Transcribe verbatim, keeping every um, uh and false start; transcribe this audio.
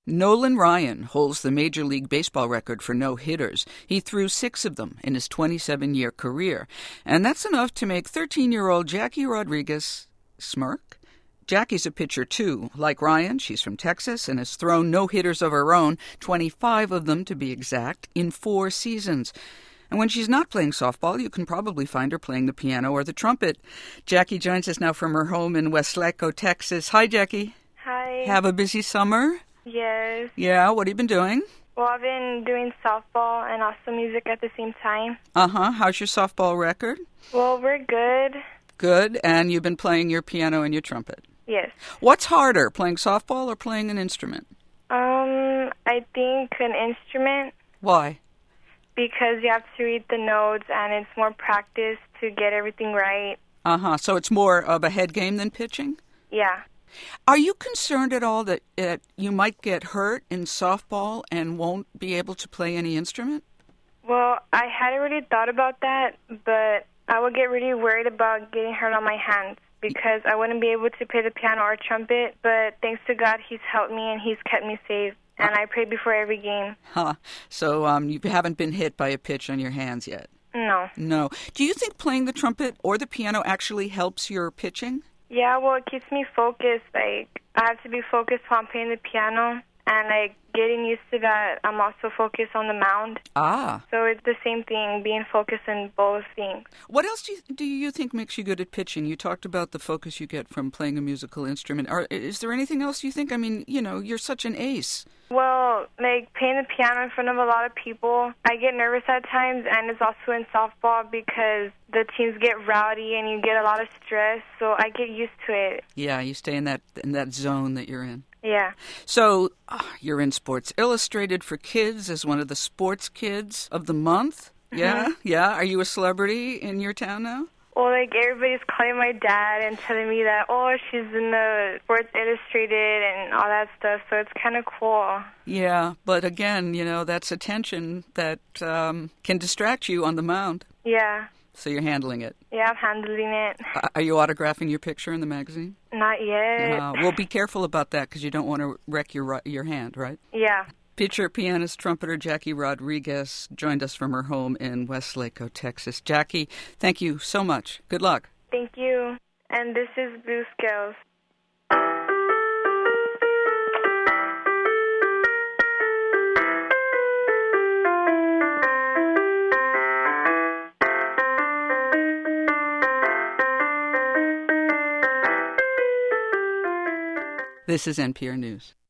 Nolan Ryan holds the Major League Baseball record for no-hitters. He threw six of them in his twenty-seven-year career. And that's enough to make thirteen-year-old Jackie Rodriguez smirk. Jackie's a pitcher, too. Like Ryan, she's from Texas and has thrown no-hitters of her own, twenty-five of them to be exact, in four seasons. And when she's not playing softball, you can probably find her playing the piano or the trumpet. Jackie joins us now from her home in Westlake, Texas. Hi, Jackie. Hi. Have a busy summer? Yes. Yeah, what have you been doing? Well, I've been doing softball and also music at the same time. Uh-huh. How's your softball record? Well, we're good. Good. And you've been playing your piano and your trumpet? Yes. What's harder, playing softball or playing an instrument? Um, I think an instrument. Why? Because you have to read the notes and it's more practice to get everything right. Uh-huh. So it's more of a head game than pitching? Yeah. Are you concerned at all that uh, you might get hurt in softball and won't be able to play any instrument? Well, I hadn't really thought about that, but I would get really worried about getting hurt on my hands because I wouldn't be able to play the piano or trumpet, but thanks to God, He's helped me and He's kept me safe, and I pray before every game. Huh. So um, you haven't been hit by a pitch on your hands yet? No. No. Do you think playing the trumpet or the piano actually helps your pitching? Yeah, well, it keeps me focused. Like, I have to be focused while I'm playing the piano, and, like, getting used to that, I'm also focused on the mound. Ah. So it's the same thing, being focused in both things. What else do you, do you think makes you good at pitching? You talked about the focus you get from playing a musical instrument. Are, is there anything else you think? I mean, you know, you're such an ace. Well, like, playing the piano in front of a lot of people, I get nervous at times, and it's also in softball because the teams get rowdy and you get a lot of stress, so I get used to it. Yeah, you stay in that in that zone that you're in. Yeah. So uh, you're in Sports Illustrated for Kids as one of the sports kids of the month. Mm-hmm. Yeah, yeah. Are you a celebrity in your town now? Well, like, everybody's calling my dad and telling me that, oh, she's in the Sports Illustrated and all that stuff, so it's kind of cool. Yeah, but again, you know, that's attention that um, can distract you on the mound. Yeah. So you're handling it. Yeah, I'm handling it. Uh, are you autographing your picture in the magazine? Not yet. Uh, well, be careful about that because you don't want to wreck your your hand, right? Yeah. Pitcher, pianist, trumpeter Jackie Rodriguez joined us from her home in Westlake, Texas. Jackie, thank you so much. Good luck. Thank you. And this is Blue Scales. This is N P R News.